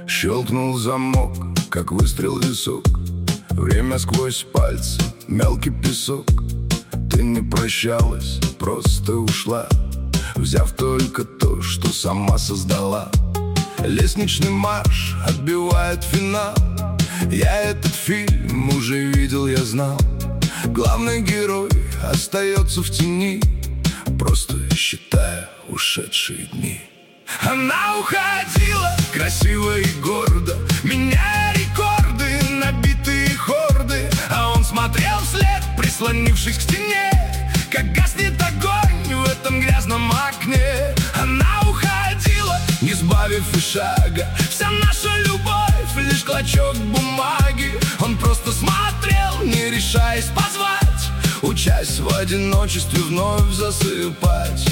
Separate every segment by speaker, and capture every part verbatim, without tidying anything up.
Speaker 1: Щелкнул замок, как выстрел в висок. Время сквозь пальцы, мелкий песок. Ты не прощалась, просто ушла, взяв только то, что сама создала. Лестничный марш отбивает финал. Я этот фильм уже видел, я знал. Главный герой остается в тени, просто считая ушедшие дни. Она уходила красиво и гордо, меняя рекорды, набитые хорды. А он смотрел вслед, прислонившись к стене, как гаснет огонь в этом грязном окне. Она уходила, не сбавив и шага. Вся наша любовь — лишь клочок бумаги. Он просто смотрел, не решаясь позвать, учась в одиночестве вновь засыпать.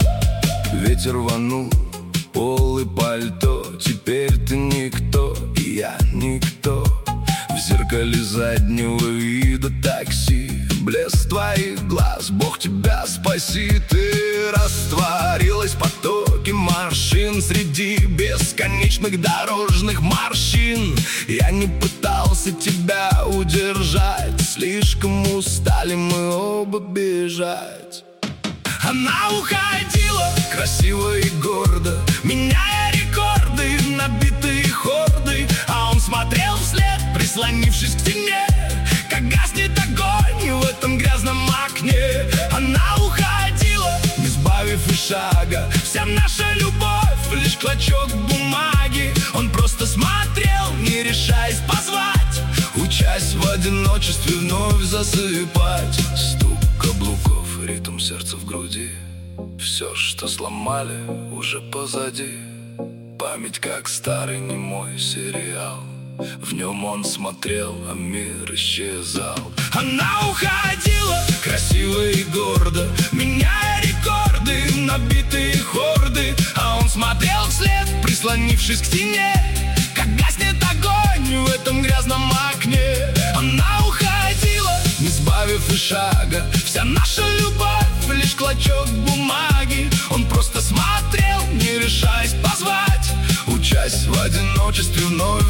Speaker 1: Ветер рванул пол и пальто. Теперь ты никто, и я никто. В зеркале заднего вида такси, блеск твоих глаз, Бог тебя спаси. Ты растворилась в потоке машин среди бесконечных дорожных морщин. Я не пытался тебя удержать, слишком устали мы оба бежать. Она уходила красиво и гордо, меняя рекорды, набитые хорды. А он смотрел вслед, прислонившись к стене, как гаснет огонь в этом грязном окне. Она уходила, не сбавив и шага. Вся наша любовь — лишь клочок бумаги. Он просто смотрел, не решаясь позвать, учась в одиночестве вновь засыпать. Стук каблуков, ритм сердца в груди. Все, что сломали, уже позади. Память, как старый немой сериал. В нем он смотрел, а мир исчезал. Она уходила красиво и гордо, меняя рекорды, набитые хорды. А он смотрел вслед, прислонившись к стене, как гаснет огонь в этом грязном окне. Она уходила, не сбавив и шага. Вся наша любовь — лишь клочок бумаги. Он просто смотрел, не решаясь позвать, учась в одиночестве вновь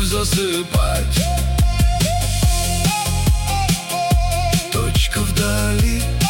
Speaker 1: засыпать. Точка вдали,